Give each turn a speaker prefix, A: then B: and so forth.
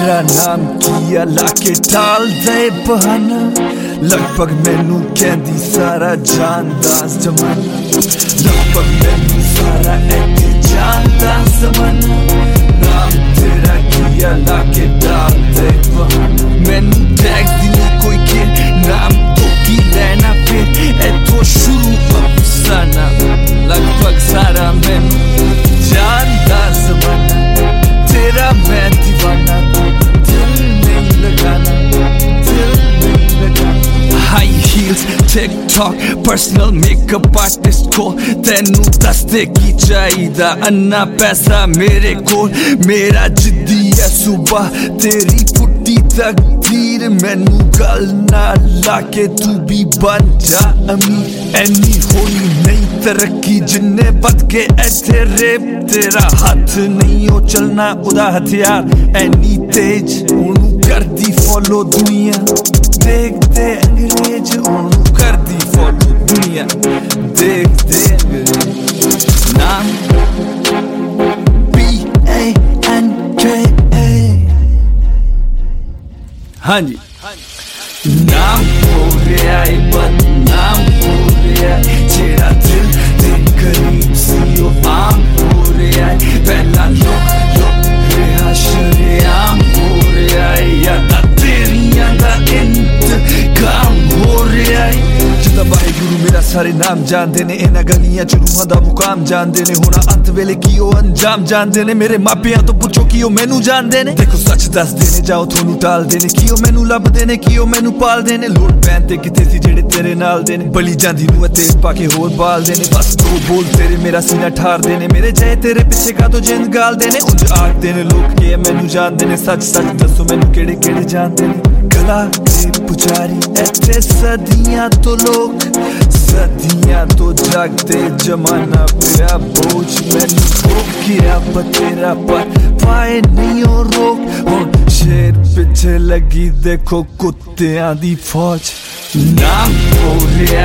A: मेरा नाम किया लाके टाल दे बहाना, लगभग मैनू कहंदी सारा जानदा जमाना, लगभग मैनू सारा ऐते जानदा जमाना। नाम तेरा किया लाके टाल दे बहाना, मैनू टैक्स दी नहीं कोई के, नाम तो की लेना फिर ऐतो शुरू अफसाना, लगभग सारा मैनू जानदा जमाना। तेरा मैं दीवाना, दिल नहीं लगाना, दिल नहीं लगाना। High heels, TikTok, personal makeup artist को तेनू दसदे की चाहिदा, अन्ना पैसा मेरे को, मेरा जिद्दी है सुबह तेरी फुट्टी तकदीर, मैनू गल ना लाके तू भी बन जा अमीर। ऐनी होनी नहीं तरक्की जिन्ने बद के ऐथे रेप, तेरा हाथ नहीं हो चलना उदा हथियार, ऐनी तेज ओनू कर दी फॉलो दुनिया, देखते अंग्रेज ओनू कर दी फॉलो दुनिया, देखते अंग्रेज। नाम BANKA, हाँ जी, नाम हो गया है बदनाम हो गया है, जेड़ा दिल दे करीब सी ओ आम हो रहा है, पहला लोग रहा शरेआम हो रहा है, यादा तेरियां दा इंतकाम हो रहा है। जिदा वाहिगुरू मेरा सारे नाम जानदे ने, इन्हां गलियां च रूहां दा मुकाम जानदे ने, हुण अंत वेले की ओ अंजाम जानदे ने, मेरे मापियां तो पुछो की ओ मैनू जानदे ने। देखो सच दसदे ने जाओ थोनू टालदे ने, की ओ मैनू लभदे ने, की ओ मैनू पालदे ने, लोड़ पैन ते किथे सी जेड़े तेरे नाल दे ने, बली जांदी नू तेज पाके होर बालदे ने, बस दो बोल तेरे मेरा सीना ठारदे ने, मेरे जय तेरे पिछे का तो जिंद गालदे ने। उंज आखदे ने लोग के मैनू जानदे ने, सच सच दसो मैनू केड़े केड़े जानदे ने। गला के पुजारी ऐथे सदियां तो लोग, सदियां तो जागते जमाना पिया बोझ, मैनू हो गया बतेरा पर पाए नहीं हो रोक, हुण शेर पिछे लगी देखो कुत्तियां दी फौज। नाम हो रहा